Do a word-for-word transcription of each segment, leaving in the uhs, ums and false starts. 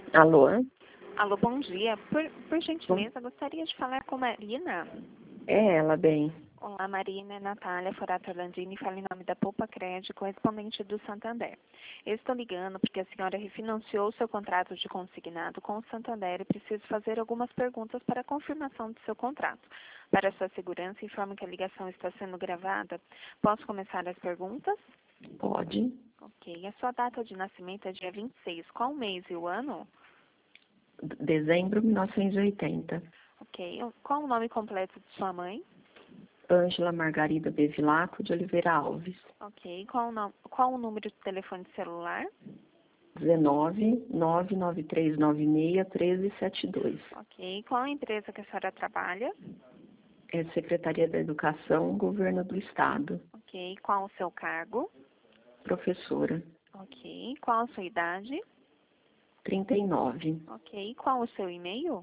Alô? Alô, bom dia. Por, por Bom, gentileza, gostaria de falar com Marina. é ela, bem. Olá, Marina, é Natália Forato Orlandini, fala em nome da Poupa Crédito, correspondente do Santander. Eu estou ligando porque a senhora refinanciou seu contrato de consignado com o Santander e preciso fazer algumas perguntas para a confirmação do seu contrato. Para sua segurança, informo que a ligação está sendo gravada. Posso começar as perguntas? Pode. Ok. A sua data de nascimento é dia vinte e seis. Qual o mês e o ano? D- Dezembro de mil novecentos e oitenta. Ok. Qual o nome completo de sua mãe? Ângela Margarida Bevilacqua de Oliveira Alves. Ok. Qual o, no- qual o número de telefone celular? dezenove, nove nove três nove seis, um três sete dois. Ok. Qual a empresa que a senhora trabalha? É Secretaria da Educação, Governo do Estado. Ok. Qual o seu cargo? Professora. Ok. Qual a sua idade? trinta e nove. Ok. Qual o seu e-mail?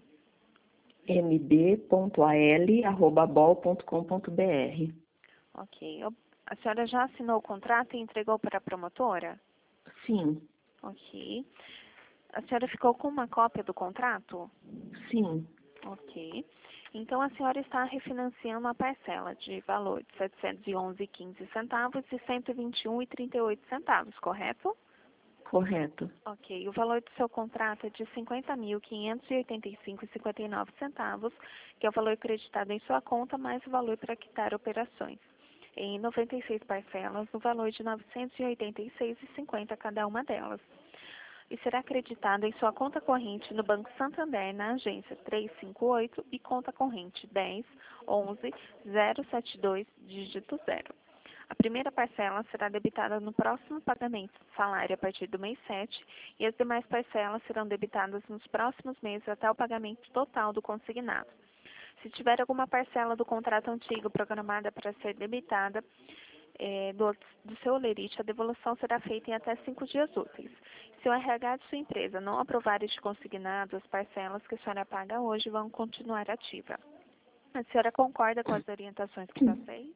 m b ponto a l arroba bol ponto com ponto b r. Ok. Eu- A senhora já assinou o contrato e entregou para a promotora? Sim, Ok. A senhora ficou com uma cópia do contrato? sim, Ok. Então, a senhora está refinanciando a parcela de valor de setecentos e onze vírgula quinze centavos e cento e vinte e um vírgula trinta e oito centavos, correto? correto. Ok. O valor do seu contrato é de cinquenta mil quinhentos e oitenta e cinco vírgula cinquenta e nove centavos, que é o valor creditado em sua conta, mais o valor para quitar operações. Em noventa e seis parcelas, no valor de novecentos e oitenta e seis vírgula cinquenta cada uma delas. E será acreditado em sua conta corrente no Banco Santander, na agência trezentos e cinquenta e oito e conta corrente dez, onze, zero setenta e dois, dígito zero. A primeira parcela será debitada no próximo pagamento do salário a partir do mês sete e as demais parcelas serão debitadas nos próximos meses até o pagamento total do consignado. Se tiver alguma parcela do contrato antigo programada para ser debitada eh, do, do seu olerite, a devolução será feita em até cinco dias úteis. Se o R H de sua empresa não aprovar este consignado, as parcelas que a senhora paga hoje vão continuar ativas. A senhora concorda com as orientações que passei?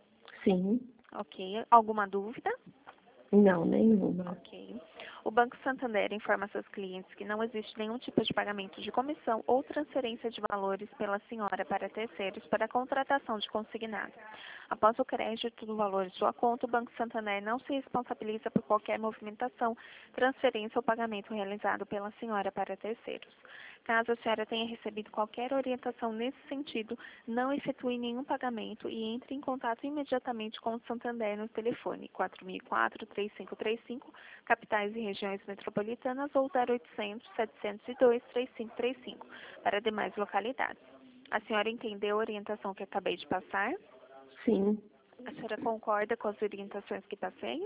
Sim. Ok. Alguma dúvida? Não, nenhuma. Ok. O Banco Santander informa seus clientes que não existe nenhum tipo de pagamento de comissão ou transferência de valores pela senhora para terceiros para a contratação de consignado. Após o crédito do valor em sua conta, o Banco Santander não se responsabiliza por qualquer movimentação, transferência ou pagamento realizado pela senhora para terceiros. Caso a senhora tenha recebido qualquer orientação nesse sentido, não efetue nenhum pagamento e entre em contato imediatamente com o Santander no telefone quatro mil e quatro, três cinco três cinco, capitais e regiões metropolitanas ou zero oitocentos, setecentos e dois, três cinco três cinco para demais localidades. A senhora entendeu a orientação que acabei de passar? Sim, A senhora concorda com as orientações que passei?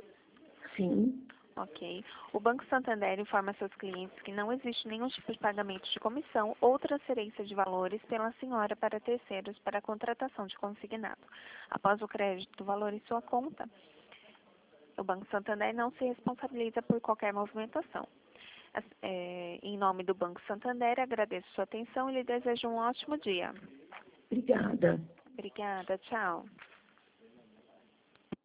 sim. Ok. O Banco Santander informa seus clientes que não existe nenhum tipo de pagamento de comissão ou transferência de valores pela senhora para terceiros para a contratação de consignado. Após o crédito do valor em sua conta, o Banco Santander não se responsabiliza por qualquer movimentação. As- é, em nome do Banco Santander, agradeço sua atenção e lhe desejo um ótimo dia. Obrigada. Obrigada. Tchau.